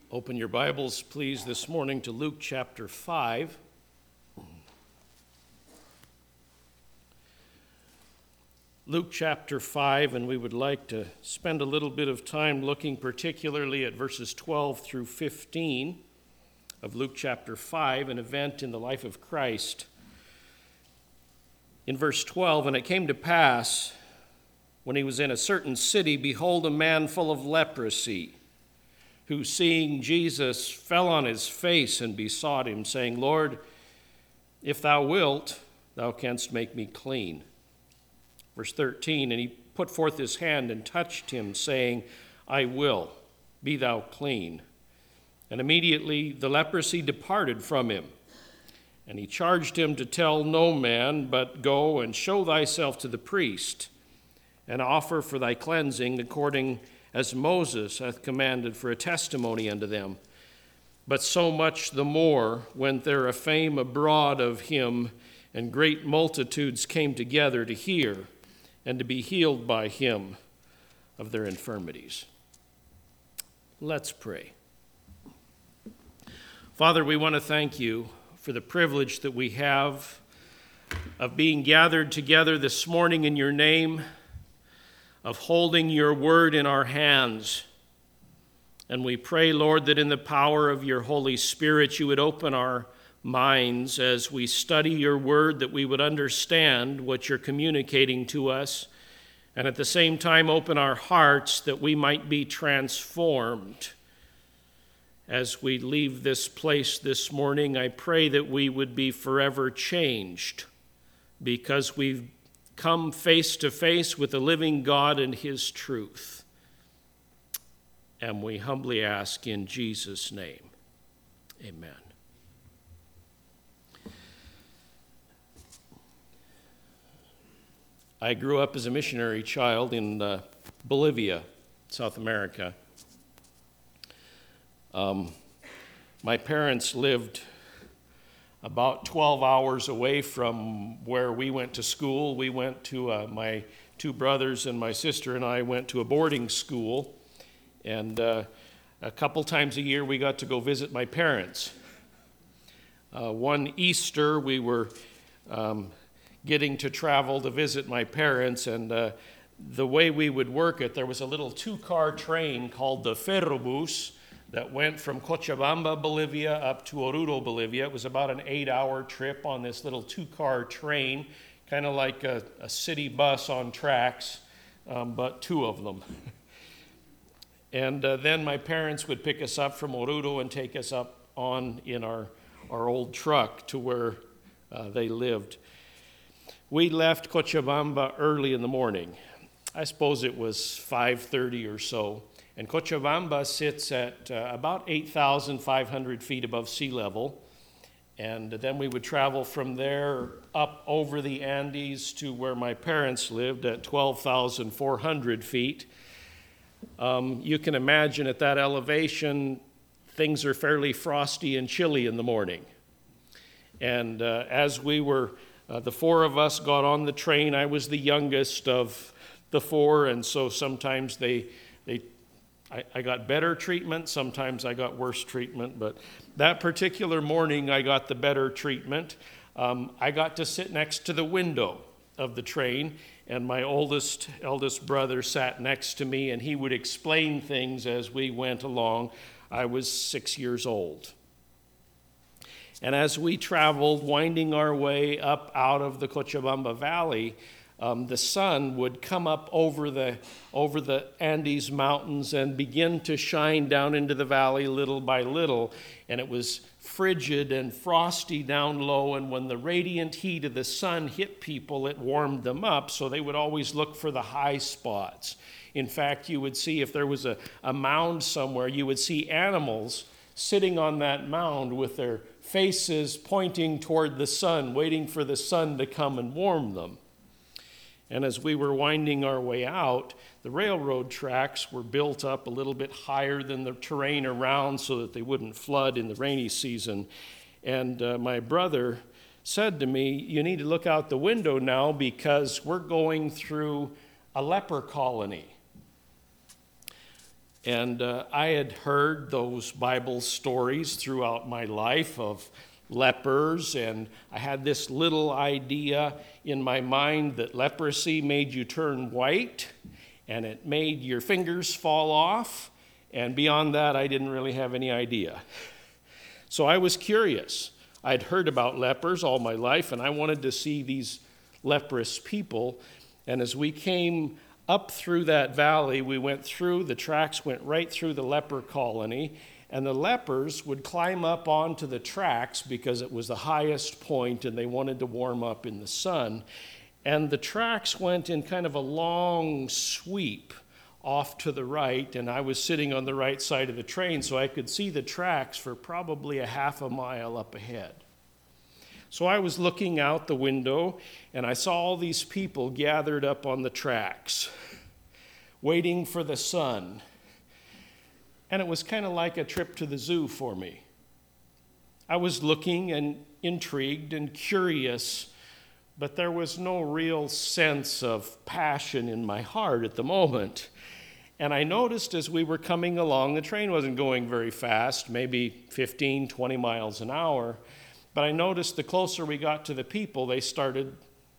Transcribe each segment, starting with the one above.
Open your Bibles, please, this morning to Luke chapter 5. Luke chapter 5, and we would like to spend a little bit of time looking particularly at verses 12 through 15 of Luke chapter 5, an event in the life of Christ. In verse 12, "And it came to pass, when he was in a certain city, behold, a man full of leprosy, who, seeing Jesus, fell on his face and besought him, saying, Lord, if thou wilt, thou canst make me clean. Verse 13, "And he put forth his hand and touched him, saying, I will, be thou clean. And immediately the leprosy departed from him. And he charged him to tell no man, but go and show thyself to the priest, and offer for thy cleansing according as Moses hath commanded for a testimony unto them. But so much the more went there a fame abroad of him, and great multitudes came together to hear and to be healed by him of their infirmities." Let's pray. Father, we want to thank you for the privilege that we have of being gathered together this morning in your name, of holding your word in our hands. And we pray, Lord, that in the power of your Holy Spirit, you would open our minds as we study your word, that we would understand what you're communicating to us, and at the same time open our hearts that we might be transformed. As we leave this place this morning, I pray that we would be forever changed, because we've come face to face with the living God and his truth. And we humbly ask in Jesus' name, amen. I grew up as a missionary child in Bolivia, South America. My parents lived about 12 hours away from where we went to school. We went to, my two brothers and my sister and I went to a boarding school. And a couple times a year we got to go visit my parents. One Easter we were getting to travel to visit my parents, and the way we would work it, there was a little two-car train called the Ferrobus that went from Cochabamba, Bolivia, up to Oruro, Bolivia. It was about an 8-hour trip on this little two-car train, kind of like a city bus on tracks, but two of them. And then my parents would pick us up from Oruro and take us up on in our old truck to where they lived. We left Cochabamba early in the morning. I suppose it was 5:30 or so. And Cochabamba sits at about 8,500 feet above sea level. And then we would travel from there up over the Andes to where my parents lived at 12,400 feet. You can imagine at that elevation, things are fairly frosty and chilly in the morning. And as we were, the four of us got on the train. I was the youngest of the four, and so sometimes I got better treatment, sometimes I got worse treatment, but that particular morning I got the better treatment. I got to sit next to the window of the train, and my eldest brother sat next to me, and he would explain things as we went along. I was 6 years old. And as we traveled, winding our way up out of the Cochabamba Valley, the sun would come up over the Andes Mountains and begin to shine down into the valley little by little. And it was frigid and frosty down low, and when the radiant heat of the sun hit people, it warmed them up, so they would always look for the high spots. In fact, you would see if there was a mound somewhere, you would see animals sitting on that mound with their faces pointing toward the sun, waiting for the sun to come and warm them. And as we were winding our way out, the railroad tracks were built up a little bit higher than the terrain around so that they wouldn't flood in the rainy season. And my brother said to me, "You need to look out the window now because we're going through a leper colony." And I had heard those Bible stories throughout my life of lepers, and I had this little idea in my mind that leprosy made you turn white, and it made your fingers fall off, and beyond that, I didn't really have any idea. So I was curious. I'd heard about lepers all my life, and I wanted to see these leprous people, and as we came up through that valley, we went through, the tracks went right through the leper colony, and the lepers would climb up onto the tracks because it was the highest point and they wanted to warm up in the sun. And the tracks went in kind of a long sweep off to the right, and I was sitting on the right side of the train, so I could see the tracks for probably a half a mile up ahead. So I was looking out the window, and I saw all these people gathered up on the tracks, waiting for the sun. And it was kind of like a trip to the zoo for me. I was looking and intrigued and curious, but there was no real sense of passion in my heart at the moment. And I noticed as we were coming along, the train wasn't going very fast, maybe 15, 20 miles an hour. But I noticed the closer we got to the people, they started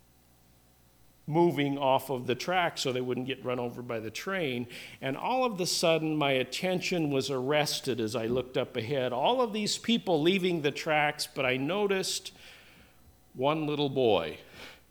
moving off of the track so they wouldn't get run over by the train. And all of a sudden, my attention was arrested as I looked up ahead. All of these people leaving the tracks, but I noticed one little boy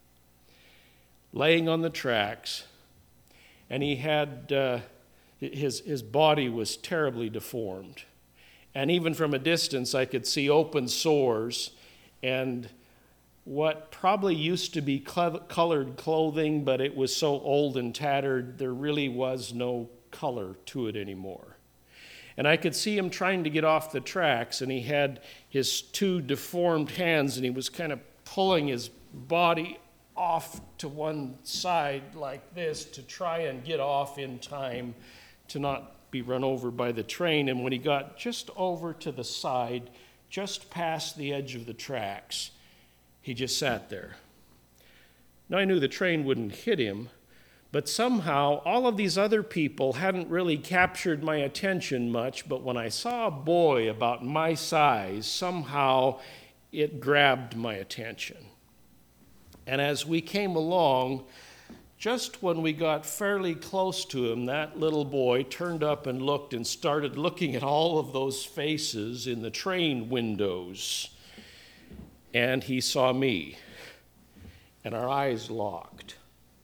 laying on the tracks, and he had, his body was terribly deformed. And even from a distance, I could see open sores and what probably used to be colored clothing, but it was so old and tattered, there really was no color to it anymore. And I could see him trying to get off the tracks, and he had his two deformed hands, and he was kind of pulling his body off to one side like this to try and get off in time to not be run over by the train. And when he got just over to the side, just past the edge of the tracks, he just sat there. Now I knew the train wouldn't hit him, but somehow all of these other people hadn't really captured my attention much, but when I saw a boy about my size, somehow it grabbed my attention. And as we came along, just when we got fairly close to him, that little boy turned up and looked and started looking at all of those faces in the train windows. And he saw me, and our eyes locked.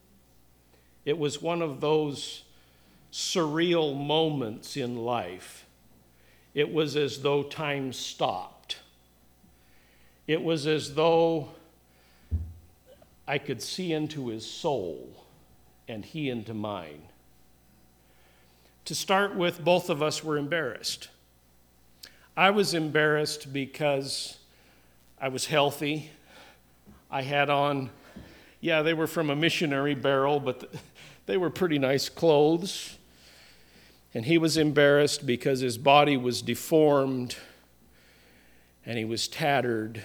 It was one of those surreal moments in life. It was as though time stopped. It was as though I could see into his soul and he into mine. To start with, both of us were embarrassed. I was embarrassed because I was healthy. I had on, they were from a missionary barrel, but they were pretty nice clothes. And he was embarrassed because his body was deformed and he was tattered.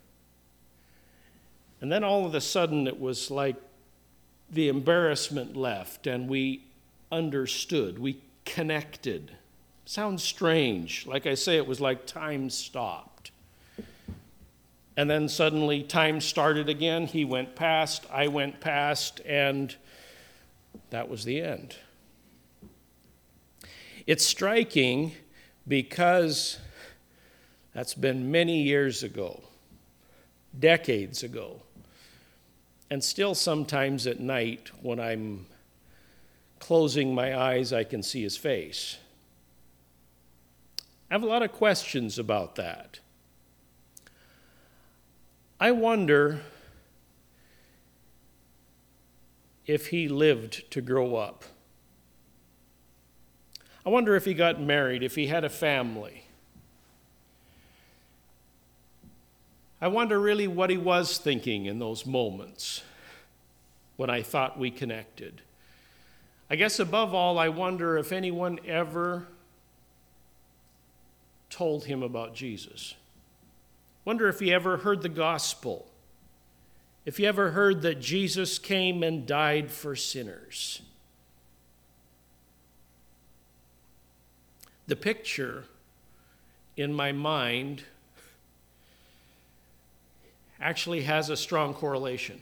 And then all of a sudden it was like the embarrassment left and we understood, we connected. Sounds strange. Like I say, it was like time stopped. And then suddenly time started again. He went past, I went past, and that was the end. It's striking because that's been many years ago, decades ago. And still sometimes at night when I'm closing my eyes, I can see his face. I have a lot of questions about that. I wonder if he lived to grow up. I wonder if he got married, if he had a family. I wonder really what he was thinking in those moments when I thought we connected. I guess above all, I wonder if anyone ever told him about Jesus. Wonder if he ever heard the gospel. If he ever heard that Jesus came and died for sinners. the picture in my mind actually has a strong correlation.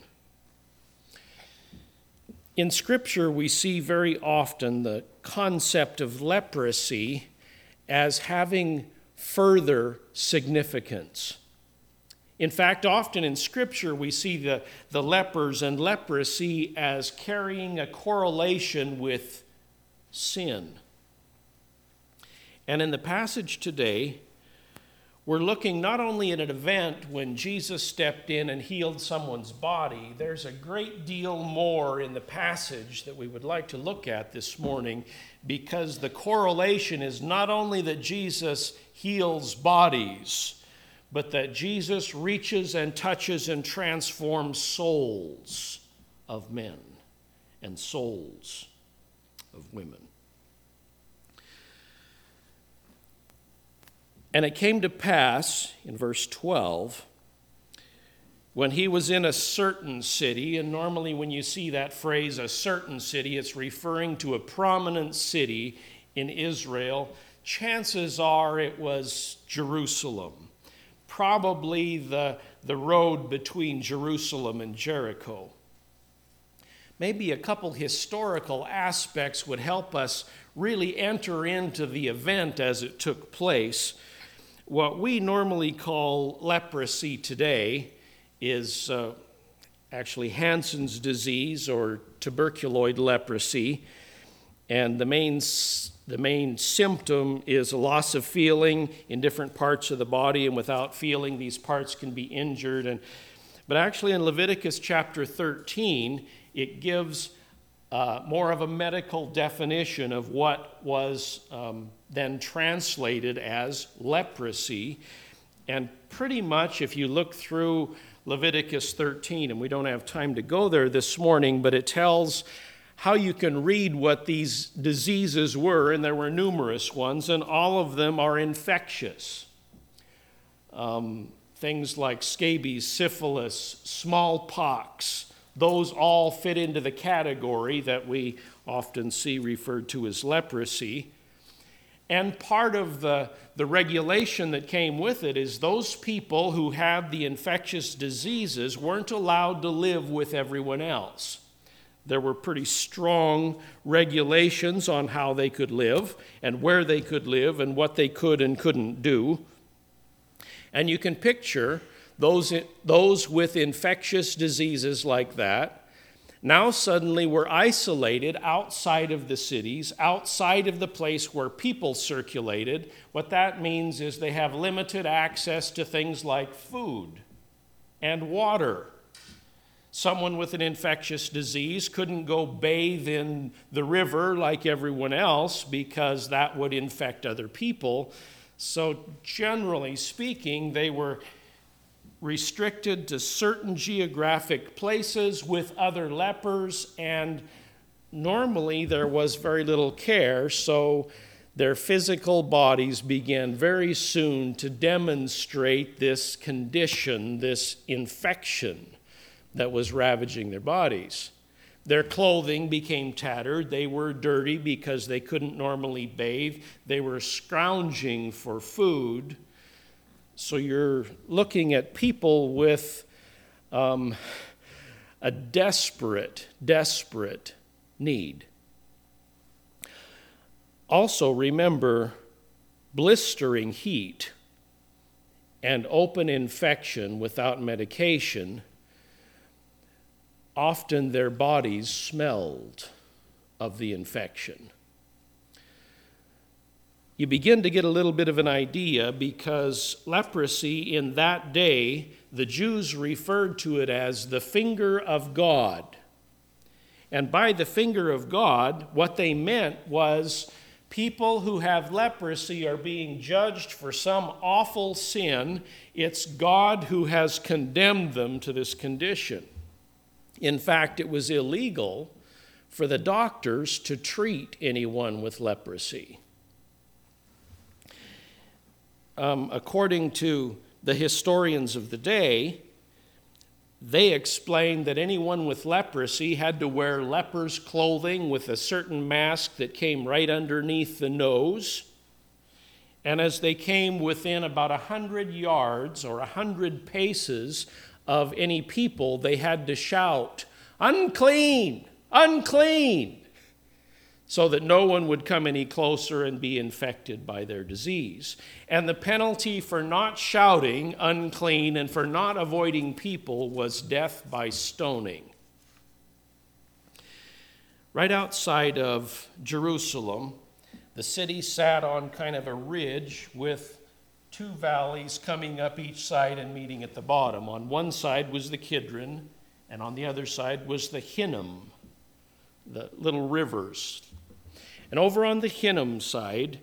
In Scripture, we see very often the concept of leprosy as having further significance. In fact, often in Scripture, we see the lepers and leprosy as carrying a correlation with sin. And in the passage today, we're looking not only at an event when Jesus stepped in and healed someone's body. There's a great deal more in the passage that we would like to look at this morning, because the correlation is not only that Jesus heals bodies, but that Jesus reaches and touches and transforms souls of men and souls of women. And it came to pass, in verse 12, when he was in a certain city, and normally when you see that phrase, a certain city, it's referring to a prominent city in Israel. Chances are it was Jerusalem, probably the road between Jerusalem and Jericho. Maybe a couple historical aspects would help us really enter into the event as it took place. What we normally call leprosy today is actually Hansen's disease or tuberculoid leprosy, and the main symptom is a loss of feeling in different parts of the body, and without feeling, these parts can be injured. But actually in Leviticus chapter 13, it gives more of a medical definition of what was then translated as leprosy. And pretty much if you look through Leviticus 13, and we don't have time to go there this morning, but it tells how you can read what these diseases were, and there were numerous ones, and all of them are infectious. Things like scabies, syphilis, smallpox, those all fit into the category that we often see referred to as leprosy. And part of the regulation that came with it is those people who had the infectious diseases weren't allowed to live with everyone else. There were pretty strong regulations on how they could live and where they could live and what they could and couldn't do. And you can picture those with infectious diseases like that now suddenly were isolated outside of the cities, outside of the place where people circulated. What that means is they have limited access to things like food and water. Someone with an infectious disease couldn't go bathe in the river like everyone else because that would infect other people. So generally speaking, they were restricted to certain geographic places with other lepers, and normally there was very little care, so their physical bodies began very soon to demonstrate this condition, this infection that was ravaging their bodies. Their clothing became tattered. They were dirty because they couldn't normally bathe. They were scrounging for food. So you're looking at people with a desperate need. Also remember, blistering heat and open infection without medication, often their bodies smelled of the infection. You begin to get a little bit of an idea because leprosy in that day, the Jews referred to it as the finger of God. And by the finger of God, what they meant was people who have leprosy are being judged for some awful sin. It's God who has condemned them to this condition. In fact, it was illegal for the doctors to treat anyone with leprosy. According to the historians of the day, they explained that anyone with leprosy had to wear leper's clothing with a certain mask that came right underneath the nose. And as they came within about 100 yards or 100 paces of any people, they had to shout, "Unclean! Unclean!" so that no one would come any closer and be infected by their disease. And the penalty for not shouting unclean and for not avoiding people was death by stoning. Right outside of Jerusalem, the city sat on kind of a ridge with two valleys coming up each side and meeting at the bottom. On one side was the Kidron, and on the other side was the Hinnom, the little rivers. And over on the Hinnom side,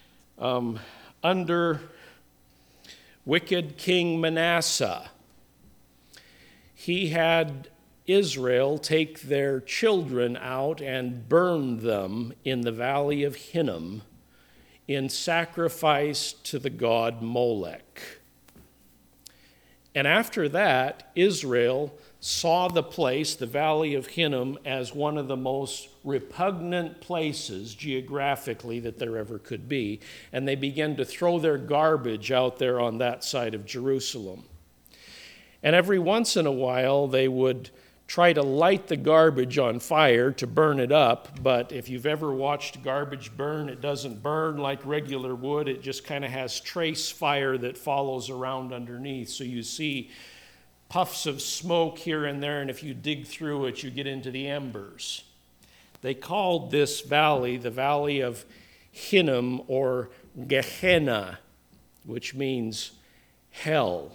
under wicked King Manasseh, he had Israel take their children out and burn them in the valley of Hinnom in sacrifice to the god Molech. And after that, Israel saw the place, the valley of Hinnom, as one of the most repugnant places geographically that there ever could be. And they began to throw their garbage out there on that side of Jerusalem. And every once in a while, they would try to light the garbage on fire to burn it up, but if you've ever watched garbage burn, it doesn't burn like regular wood. It just kind of has trace fire that follows around underneath. So you see puffs of smoke here and there, and if you dig through it, you get into the embers. They called this valley the Valley of Hinnom, or Gehenna, which means hell.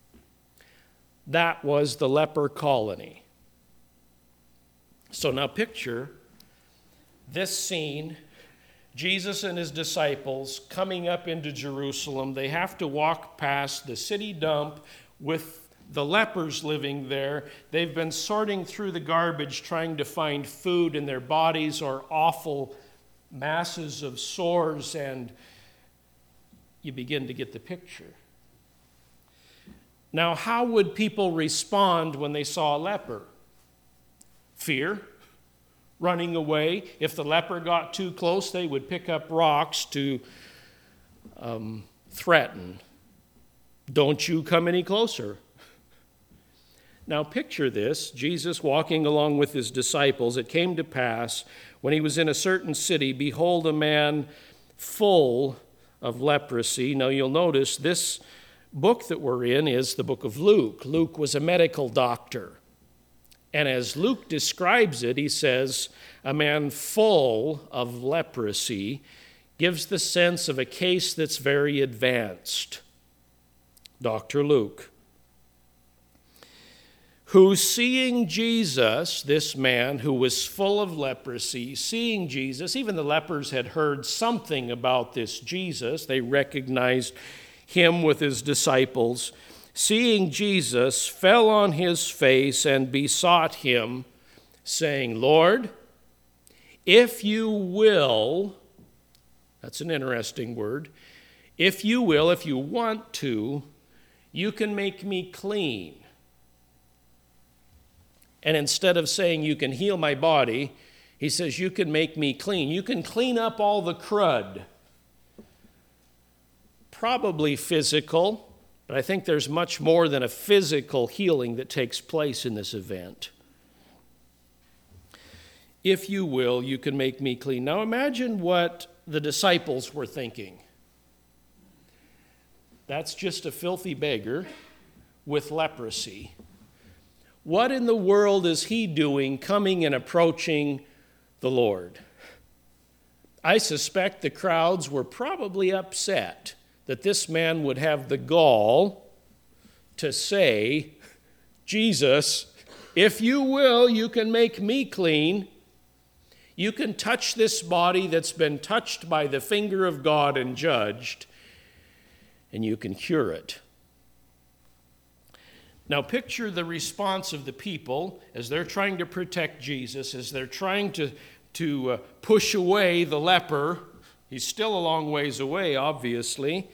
That was the leper colony. So now picture this scene, Jesus and his disciples coming up into Jerusalem. They have to walk past the city dump with the lepers living there. They've been sorting through the garbage trying to find food, and their bodies are awful masses of sores, and you begin to get the picture. Now, how would people respond when they saw a leper? Fear, running away. If the leper got too close, they would pick up rocks to threaten. Don't you come any closer. Now picture this, Jesus walking along with his disciples. It came to pass, when he was in a certain city, behold, a man full of leprosy. Now you'll notice this book that we're in is the book of Luke. Luke was a medical doctor. And as Luke describes it, he says, a man full of leprosy gives the sense of a case that's very advanced. Dr. Luke, who seeing Jesus, this man who was full of leprosy, seeing Jesus, even the lepers had heard something about this Jesus. They recognized him with his disciples. Seeing Jesus, fell on his face and besought him, saying, Lord, if you will, that's an interesting word, if you will, if you want to, you can make me clean. And instead of saying you can heal my body, he says you can make me clean. You can clean up all the crud. Probably physical, but I think there's much more than a physical healing that takes place in this event. If you will, you can make me clean. Now imagine what the disciples were thinking. That's just a filthy beggar with leprosy. What in the world is he doing coming and approaching the Lord? I suspect the crowds were probably upset that this man would have the gall to say, Jesus, if you will, you can make me clean. You can touch this body that's been touched by the finger of God and judged, and you can cure it. Now picture the response of the people as they're trying to protect Jesus, as they're trying to push away the leper. He's still a long ways away, obviously.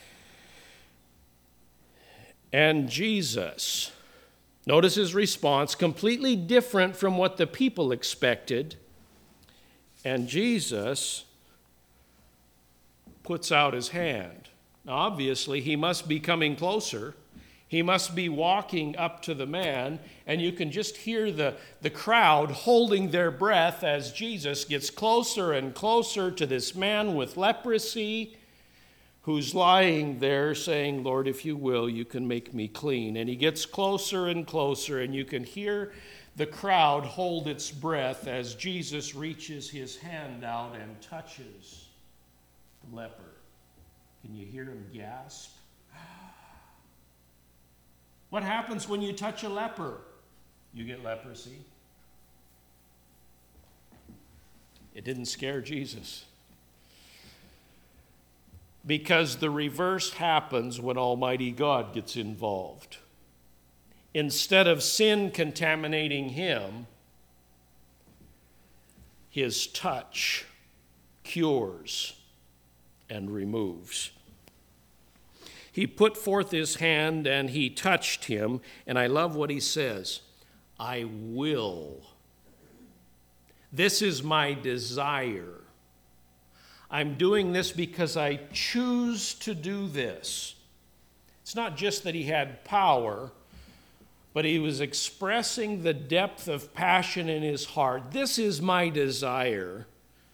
And Jesus, notice his response, completely different from what the people expected. And Jesus puts out his hand. Now, obviously, he must be coming closer. He must be walking up to the man, and you can just hear the crowd holding their breath as Jesus gets closer and closer to this man with leprosy who's lying there saying, Lord, if you will, you can make me clean. And he gets closer and closer, and you can hear the crowd hold its breath as Jesus reaches his hand out and touches the leper. Can you hear him gasp? What happens when you touch a leper? You get leprosy. It didn't scare Jesus. Because the reverse happens when Almighty God gets involved. Instead of sin contaminating him, his touch cures and removes. He put forth his hand and he touched him, and I love what he says, I will. This is my desire. I'm doing this because I choose to do this. It's not just that he had power, but he was expressing the depth of passion in his heart. This is my desire.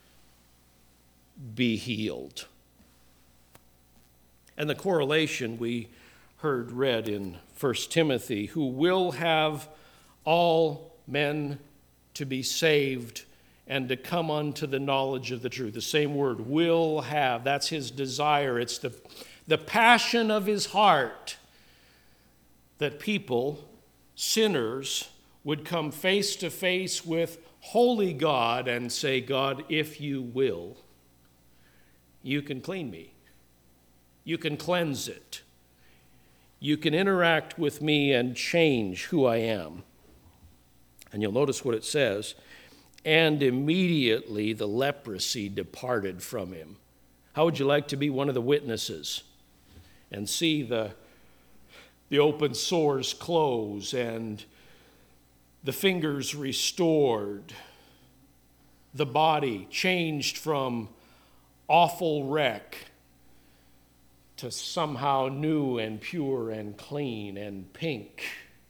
Be healed. And the correlation we heard read in 1 Timothy, who will have all men to be saved and to come unto the knowledge of the truth. The same word, will have, that's his desire. It's the passion of his heart that people, sinners, would come face to face with holy God and say, God, if you will, you can clean me. You can cleanse it. You can interact with me and change who I am. And you'll notice what it says. And immediately the leprosy departed from him. How would you like to be one of the witnesses and see the open sores close and the fingers restored, the body changed from awful wreck to somehow new and pure and clean and pink?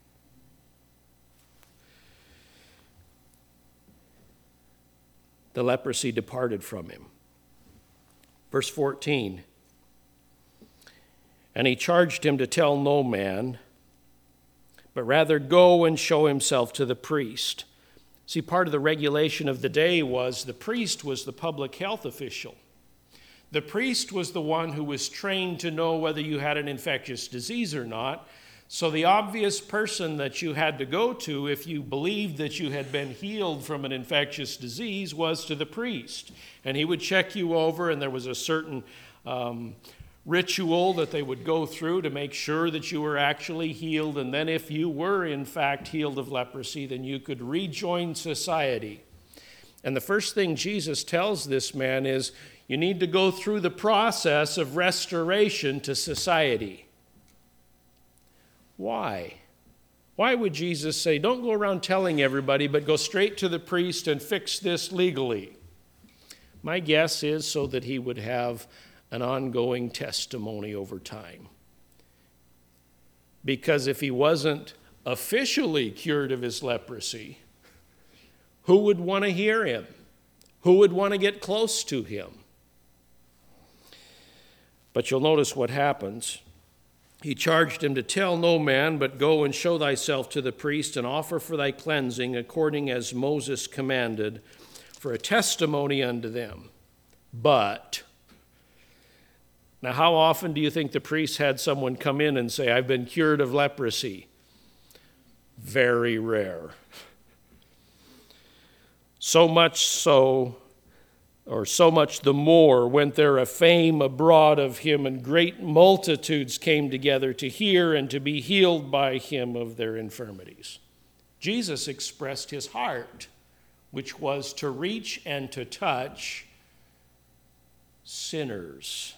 The leprosy departed from him. Verse 14, and he charged him to tell no man, but rather go and show himself to the priest. See, part of the regulation of the day was the priest was the public health official. The priest was the one who was trained to know whether you had an infectious disease or not. So the obvious person that you had to go to if you believed that you had been healed from an infectious disease was to the priest. And he would check you over, and there was a certain ritual that they would go through to make sure that you were actually healed. And then if you were in fact healed of leprosy, then you could rejoin society. And the first thing Jesus tells this man is, you need to go through the process of restoration to society. Why? Why would Jesus say, don't go around telling everybody, but go straight to the priest and fix this legally? My guess is so that he would have an ongoing testimony over time. Because if he wasn't officially cured of his leprosy, who would want to hear him? Who would want to get close to him? But you'll notice what happens. He charged him to tell no man, but go and show thyself to the priest and offer for thy cleansing according as Moses commanded, for a testimony unto them. But, now how often do you think the priest had someone come in and say, I've been cured of leprosy? Very rare. So much the more went there a fame abroad of him, and great multitudes came together to hear and to be healed by him of their infirmities. Jesus expressed his heart, which was to reach and to touch sinners.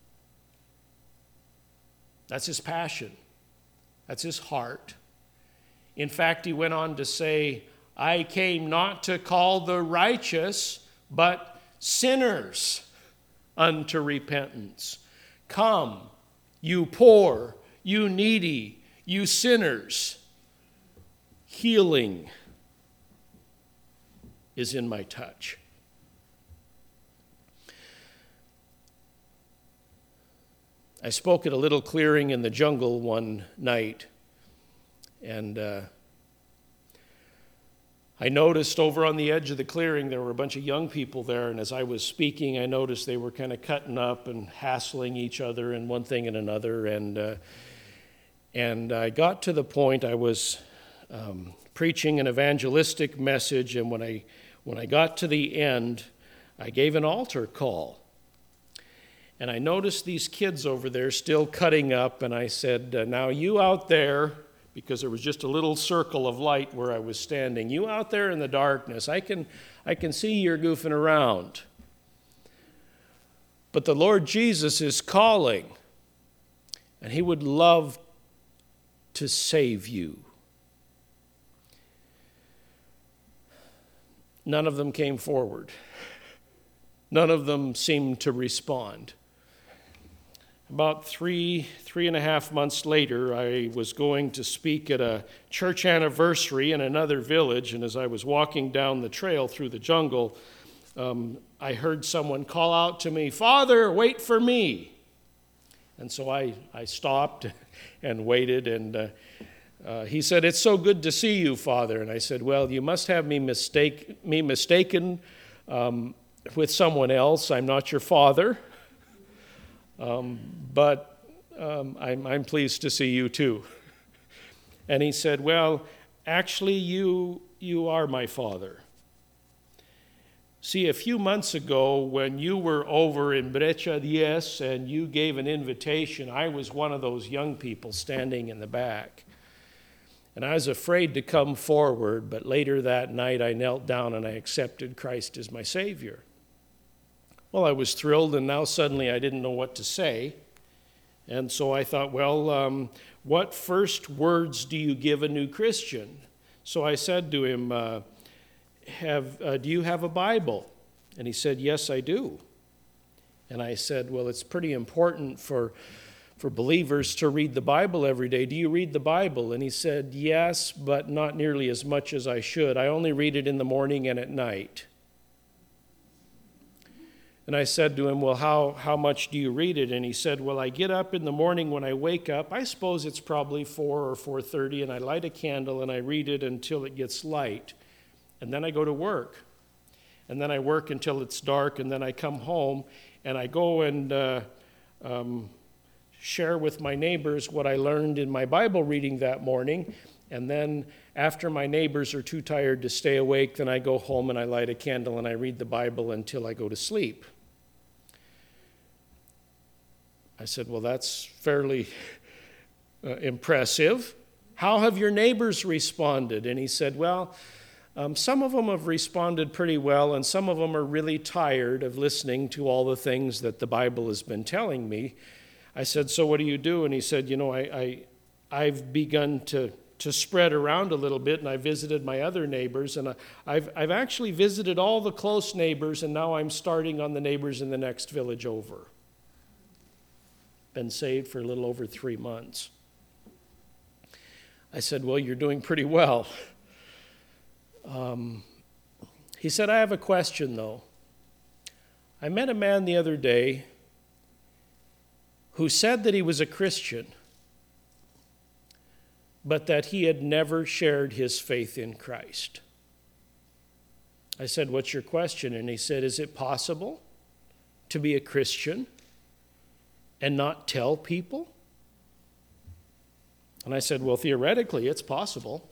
That's his passion. That's his heart. In fact, he went on to say, I came not to call the righteous, but sinners unto repentance. Come, you poor, you needy, you sinners. Healing is in my touch. I spoke at a little clearing in the jungle one night, and I noticed over on the edge of the clearing there were a bunch of young people there, and as I was speaking, I noticed they were kind of cutting up and hassling each other and one thing and another, and I got to the point I was preaching an evangelistic message, and when I got to the end, I gave an altar call. And I noticed these kids over there still cutting up, and I said, now you out there, because there was just a little circle of light where I was standing, you out there in the darkness, I can see you're goofing around. But the Lord Jesus is calling, and he would love to save you. None of them came forward. None of them seemed to respond. About three and a half months later, I was going to speak at a church anniversary in another village, and as I was walking down the trail through the jungle, I heard someone call out to me, "Father, wait for me." And so I stopped and waited, and he said, "It's so good to see you, Father." And I said, "Well, you must have me mistaken with someone else. I'm not your father. But I'm pleased to see you too." And he said, "Well, actually, you are my father. See, a few months ago, when you were over in Brecha Diez and you gave an invitation, I was one of those young people standing in the back. And I was afraid to come forward, but later that night I knelt down and I accepted Christ as my Savior." Well, I was thrilled, and now suddenly I didn't know what to say. And so I thought, well, what first words do you give a new Christian? So I said to him, do you have a Bible? And he said, "Yes, I do." And I said, "Well, it's pretty important for believers to read the Bible every day. Do you read the Bible?" And he said, "Yes, but not nearly as much as I should. I only read it in the morning and at night." And I said to him, "Well, how much do you read it?" And he said, "Well, I get up in the morning when I wake up. I suppose it's probably 4 or 4:30, and I light a candle and I read it until it gets light. And then I go to work. And then I work until it's dark, and then I come home, and I go and share with my neighbors what I learned in my Bible reading that morning. And then after my neighbors are too tired to stay awake, then I go home and I light a candle and I read the Bible until I go to sleep." I said, "Well, that's fairly impressive. How have your neighbors responded?" And he said, "Well, some of them have responded pretty well, and some of them are really tired of listening to all the things that the Bible has been telling me." I said, "So what do you do?" And he said, I've begun to spread around a little bit, and I visited my other neighbors, and I've actually visited all the close neighbors, and now I'm starting on the neighbors in the next village over." Been saved for a little over 3 months. I said, "Well, you're doing pretty well." He said, "I have a question, though. I met a man the other day who said that he was a Christian, but that he had never shared his faith in Christ." I said, "What's your question?" And he said, "Is it possible to be a Christian and not tell people?" And I said, "Well, theoretically, it's possible.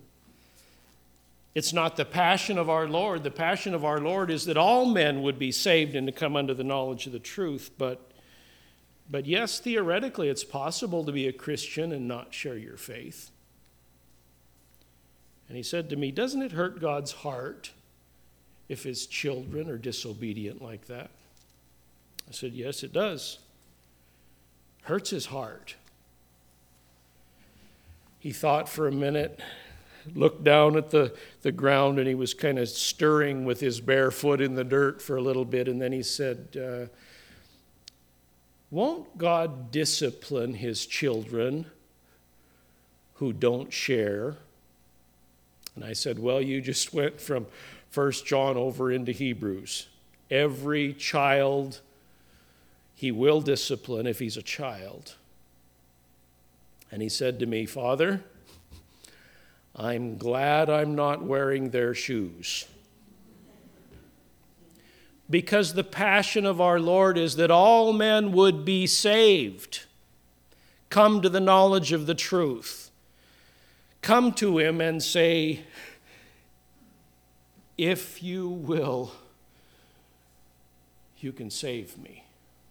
It's not the passion of our Lord. The passion of our Lord is that all men would be saved and to come under the knowledge of the truth. But yes, theoretically, it's possible to be a Christian and not share your faith." And he said to me, "Doesn't it hurt God's heart if his children are disobedient like that?" I said, "Yes, it does. Hurts his heart." He thought for a minute, looked down at the ground, and he was kind of stirring with his bare foot in the dirt for a little bit, and then he said, won't God discipline his children who don't share? And I said, well, you just went from 1 John over into Hebrews. Every child he will discipline if he's a child. And he said to me, Father, I'm glad I'm not wearing their shoes. Because the passion of our Lord is that all men would be saved, come to the knowledge of the truth, come to him and say, if you will, you can save me.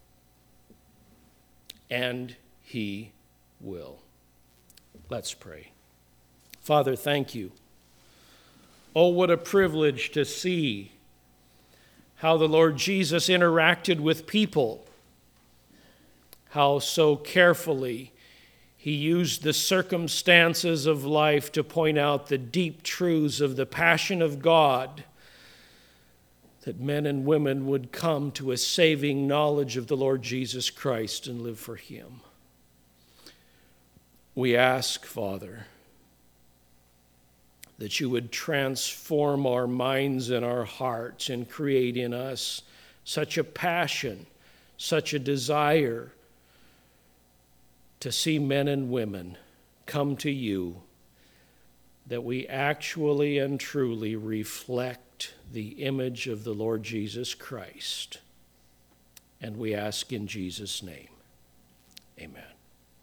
And he will. Let's pray. Father, thank you. Oh, what a privilege to see how the Lord Jesus interacted with people, how so carefully he used the circumstances of life to point out the deep truths of the passion of God, that men and women would come to a saving knowledge of the Lord Jesus Christ and live for him. We ask, Father, that you would transform our minds and our hearts and create in us such a passion, such a desire to see men and women come to you, that we actually and truly reflect the image of the Lord Jesus Christ. And we ask in Jesus' name, amen.